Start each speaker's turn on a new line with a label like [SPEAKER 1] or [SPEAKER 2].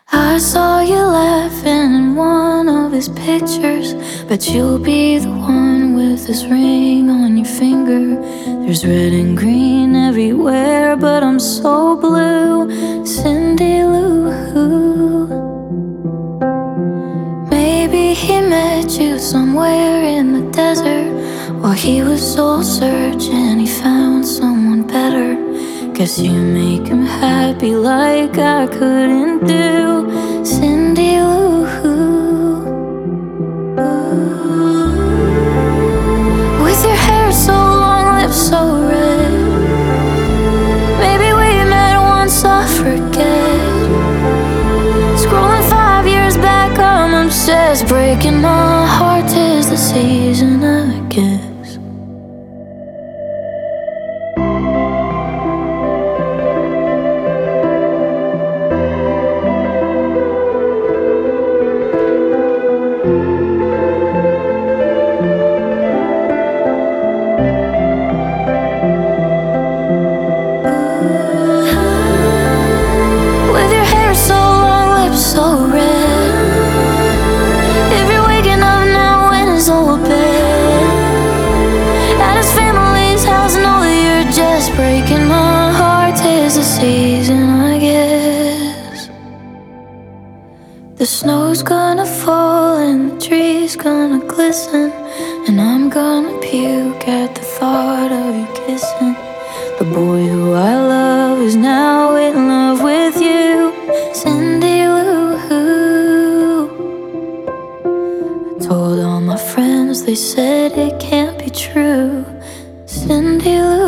[SPEAKER 1] I saw you laughing in one of his pictures, but you'll be the one with this ring on your finger. There's red and green everywhere, but I'm so blue, Cindy Lou Who. Maybe he met you somewhere in the desert while he was soul searching. He found someone better. Guess you make him happy like I couldn't do, Cindy Lou Who. With your hair so long, lips so red. Maybe we met once, I forget. Scrolling 5 years back, I'm obsessed. Breaking my heart 'tis the season, I guess. Breaking my heart 'tis the season, I guess. The snow's gonna fall and the trees gonna glisten, and I'm gonna puke at the thought of you kissing the boy who I love is now in love with you, Cindy Lou Who. I told all my friends, they said it can't be true, Cindy Lou